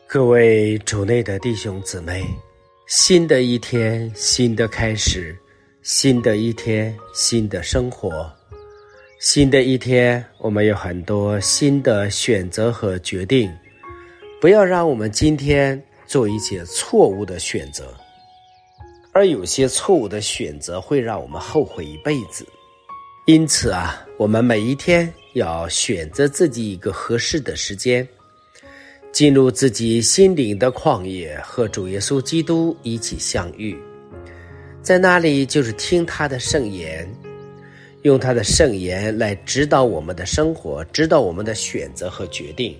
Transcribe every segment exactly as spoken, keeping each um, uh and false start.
各位主内的弟兄姊妹，新的一天，新的开始，新的一天，新的生活。新的一天，我们有很多新的选择和决定，不要让我们今天做一些错误的选择，而有些错误的选择会让我们后悔一辈子。因此啊，我们每一天要选择自己一个合适的时间，进入自己心灵的旷野，和主耶稣基督一起相遇。在那里就是听他的圣言，用他的圣言来指导我们的生活，指导我们的选择和决定，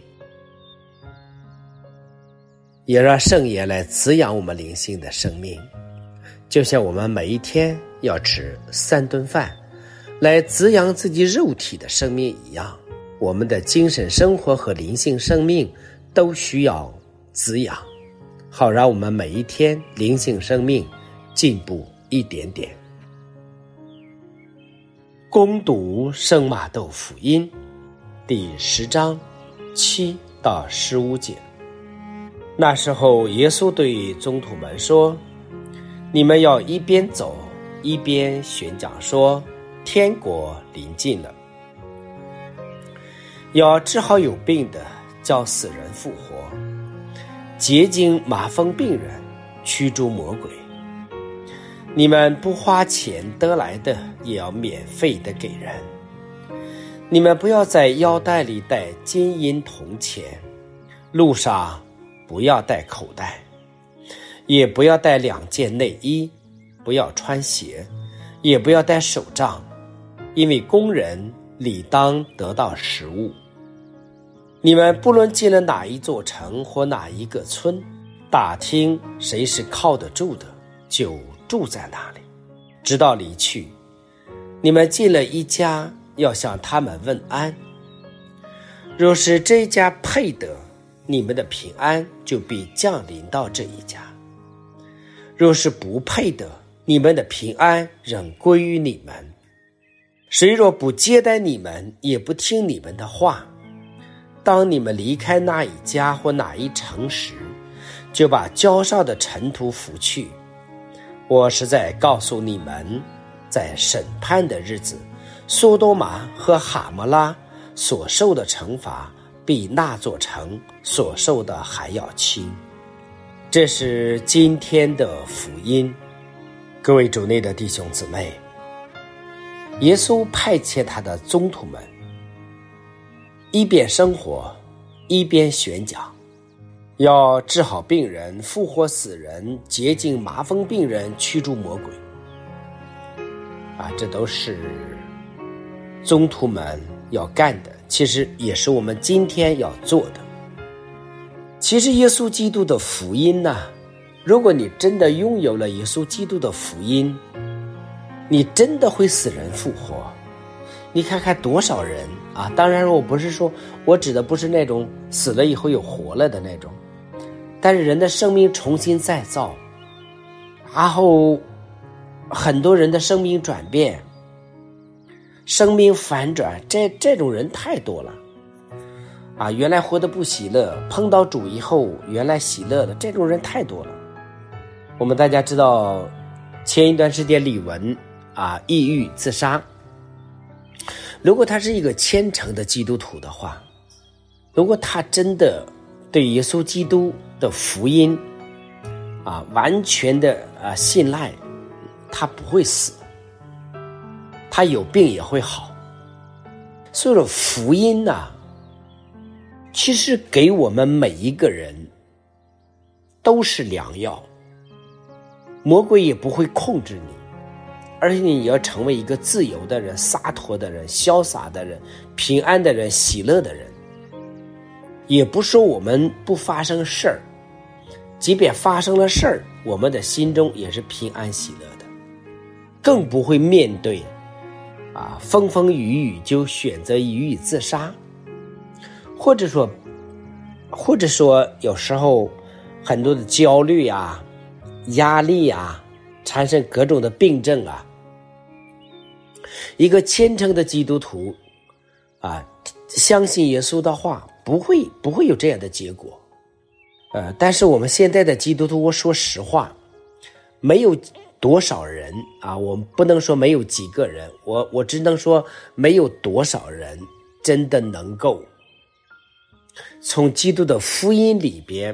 也让圣言来滋养我们灵性的生命。就像我们每一天要吃三顿饭来滋养自己肉体的生命一样，我们的精神生活和灵性生命都需要滋养，好让我们每一天灵性生命进步一点点。攻读圣马窦福音第十章七到十五节。那时候耶稣对宗徒们说，你们要一边走一边宣讲说，天国临近了。要治好有病的，叫死人复活，洁净麻风病人，驱逐魔鬼。你们不花钱得来的，也要免费的给人。你们不要在腰带里带金银铜钱，路上不要带口袋，也不要带两件内衣，不要穿鞋，也不要带手杖，因为工人理当得到食物。你们不论进了哪一座城或哪一个村，打听谁是靠得住的，就住在那里，直到离去。你们进了一家，要向他们问安。若是这一家配得，你们的平安就必降临到这一家；若是不配得，你们的平安仍归于你们。谁若不接待你们，也不听你们的话，当你们离开那一家或哪一城时，就把交上的尘土拂去。我实在告诉你们，在审判的日子，索多玛和哈摩拉所受的惩罚，比那座城所受的还要轻。这是今天的福音。各位主内的弟兄姊妹，耶稣派遣他的宗徒们一边生活一边宣讲，要治好病人，复活死人，洁净麻风病人，驱逐魔鬼。啊，这都是宗徒们要干的，其实也是我们今天要做的。其实耶稣基督的福音呢，如果你真的拥有了耶稣基督的福音，你真的会死人复活。你看看多少人啊！当然我不是说，我指的不是那种死了以后又活了的那种，但是人的生命重新再造，然后很多人的生命转变，生命反转，这这种人太多了啊！原来活得不喜乐，碰到主以后原来喜乐的，这种人太多了。我们大家知道前一段时间李玟啊抑郁自杀，如果他是一个虔诚的基督徒的话，如果他真的对耶稣基督的福音啊完全的啊信赖，他不会死，他有病也会好。所以说福音啊，其实给我们每一个人都是良药，魔鬼也不会控制你，而且你要成为一个自由的人，洒脱的人，潇洒的人，平安的人，喜乐的人。也不说我们不发生事儿，即便发生了事儿，我们的心中也是平安喜乐的，更不会面对啊风风雨雨就选择予以自杀，或者说或者说有时候很多的焦虑啊压力啊产生各种的病症啊。一个虔诚的基督徒啊，相信耶稣的话，不会不会有这样的结果。 呃，但是我们现在的基督徒，我说实话，没有多少人啊，我不能说没有几个人，我我只能说没有多少人真的能够从基督的福音里边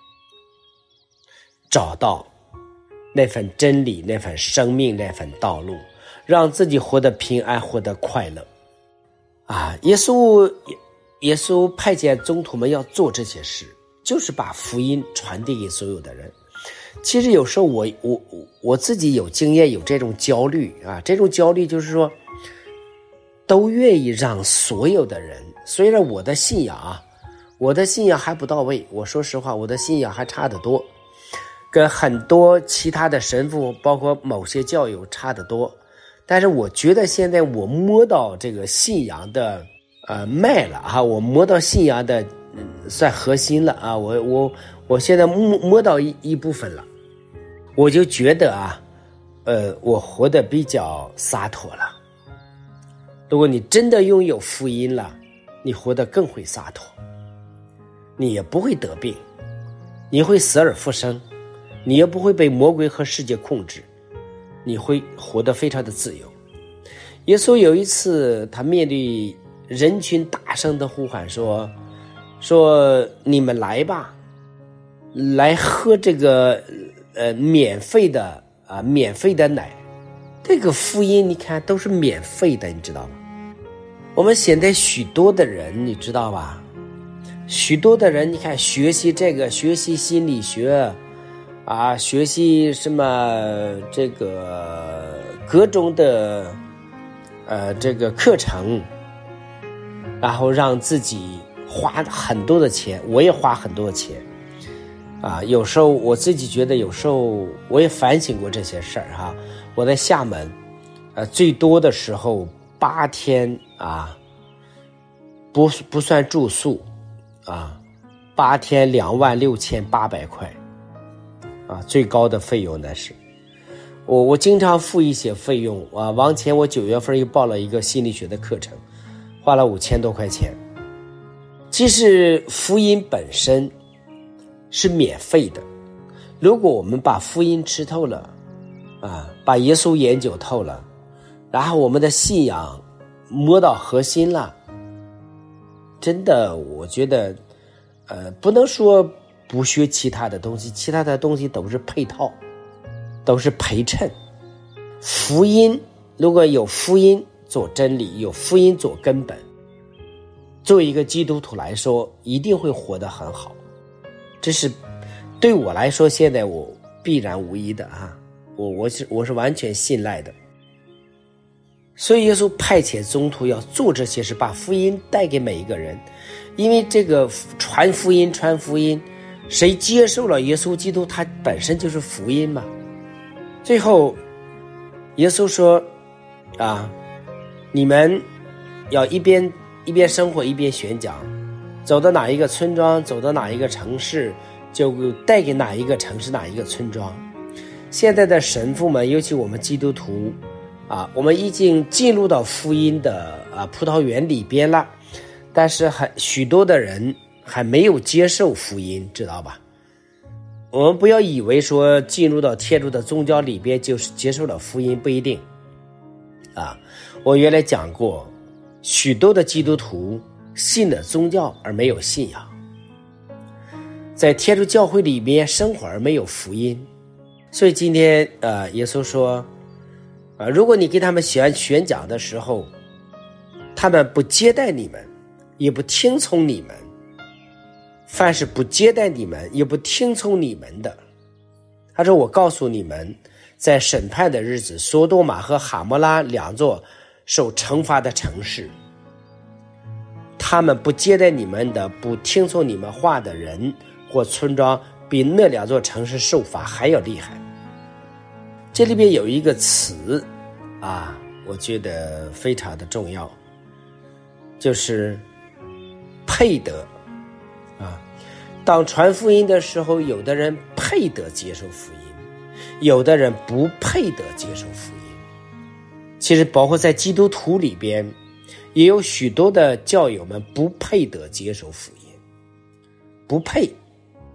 找到那份真理，那份生命，那份道路，让自己活得平安，活得快乐啊！耶稣耶稣派遣宗徒们要做这些事，就是把福音传递给所有的人。其实有时候我我我自己有经验，有这种焦虑啊，这种焦虑就是说，都愿意让所有的人，虽然我的信仰啊，我的信仰还不到位，我说实话，我的信仰还差得多，跟很多其他的神父，包括某些教友差得多。但是我觉得现在我摸到这个信仰的呃脉了啊，我摸到信仰的、嗯、算核心了啊，我我我现在摸摸到一一部分了，我就觉得啊，呃，我活得比较洒脱了。如果你真的拥有福音了，你活得更会洒脱，你也不会得病，你会死而复生，你也不会被魔鬼和世界控制，你会活得非常的自由。耶稣有一次他面对人群大声的呼喊说说你们来吧，来喝这个呃免费的啊、呃、免费的奶。这个福音你看都是免费的，你知道吗？我们现在许多的人你知道吧，许多的人你看学习这个，学习心理学啊，学习什么这个各种的呃这个课程，然后让自己花很多的钱，我也花很多的钱啊。有时候我自己觉得，有时候我也反省过这些事儿哈。我在厦门，呃，最多的时候八天啊，不不算住宿啊，八天两万六千八百块。啊，最高的费用那是，我我经常付一些费用啊。往前我九月份又报了一个心理学的课程，花了五千多块钱。其实福音本身是免费的，如果我们把福音吃透了，啊，把耶稣研究透了，然后我们的信仰摸到核心了，真的，我觉得，呃，不能说不学其他的东西，其他的东西都是配套，都是陪衬。福音如果有福音做真理，有福音做根本，作为一个基督徒来说，一定会活得很好。这是对我来说，现在我必然无疑的啊，我我是我是完全信赖的。所以耶稣派遣宗徒要做这些事，把福音带给每一个人，因为这个传福音传福音，谁接受了耶稣基督，他本身就是福音嘛。最后耶稣说啊，你们要一边一边生活一边宣讲，走到哪一个村庄，走到哪一个城市，就带给哪一个城市哪一个村庄。现在的神父们，尤其我们基督徒啊，我们已经进入到福音的啊葡萄园里边了，但是还许多的人还没有接受福音，知道吧？我们不要以为说进入到天主的宗教里边就是接受了福音，不一定啊。我原来讲过，许多的基督徒信了宗教而没有信仰，在天主教会里面生活而没有福音。所以今天呃，耶稣说啊，如果你给他们宣宣讲的时候，他们不接待你们，也不听从你们，凡是不接待你们也不听从你们的，他说我告诉你们，在审判的日子，索多玛和哈摩拉两座受惩罚的城市，他们不接待你们的，不听从你们话的人或村庄，比那两座城市受罚还要厉害。这里边有一个词啊，我觉得非常的重要，就是配得啊。当传福音的时候，有的人配得接受福音，有的人不配得接受福音。其实包括在基督徒里边，也有许多的教友们不配得接受福音，不配。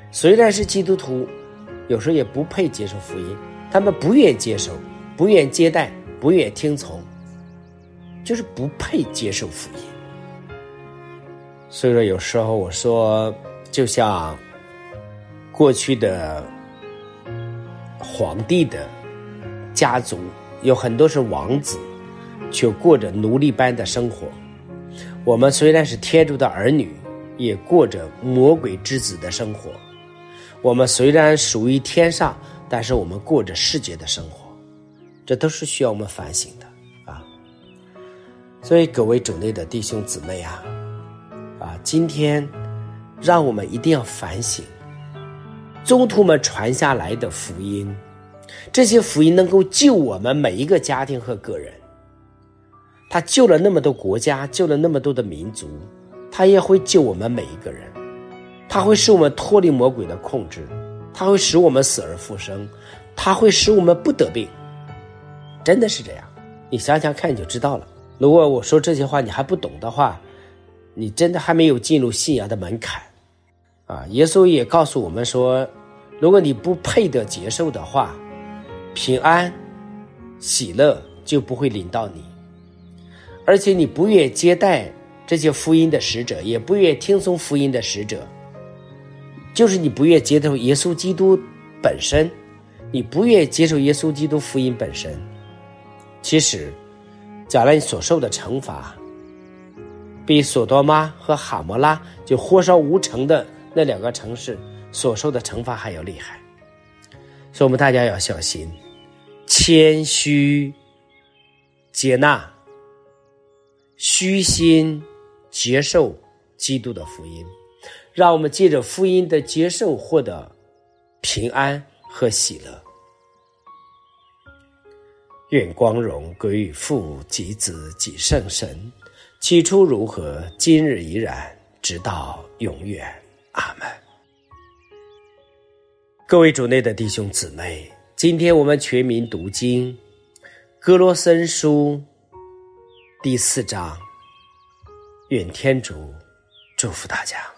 虽然是基督徒，有时候也不配接受福音，他们不愿接受，不愿接待，不愿听从，就是不配接受福音。所以说有时候我说，就像过去的皇帝的家族，有很多是王子，却过着奴隶般的生活。我们虽然是天主的儿女，也过着魔鬼之子的生活。我们虽然属于天上，但是我们过着世界的生活，这都是需要我们反省的啊。所以各位主内的弟兄姊妹啊，啊，今天让我们一定要反省宗徒们传下来的福音，这些福音能够救我们每一个家庭和个人。他救了那么多国家，救了那么多的民族，他也会救我们每一个人。他会使我们脱离魔鬼的控制，他会使我们死而复生，他会使我们不得病。真的是这样，你想想看你就知道了。如果我说这些话你还不懂的话，你真的还没有进入信仰的门槛啊！耶稣也告诉我们说，如果你不配得接受的话，平安喜乐就不会临到你。而且你不愿接待这些福音的使者，也不愿听从福音的使者，就是你不愿接受耶稣基督本身，你不愿接受耶稣基督福音本身。其实将来你所受的惩罚比索多玛和哈摩拉就火烧无城的那两个城市所受的惩罚还要厉害。所以我们大家要小心，谦虚接纳，虚心接受基督的福音，让我们借着福音的接受获得平安和喜乐。愿光荣归于父及子及圣神，起初如何，今日依然，直到永远。阿们。各位主内的弟兄姊妹，今天我们全民读经哥罗森书第四章，愿天主祝福大家。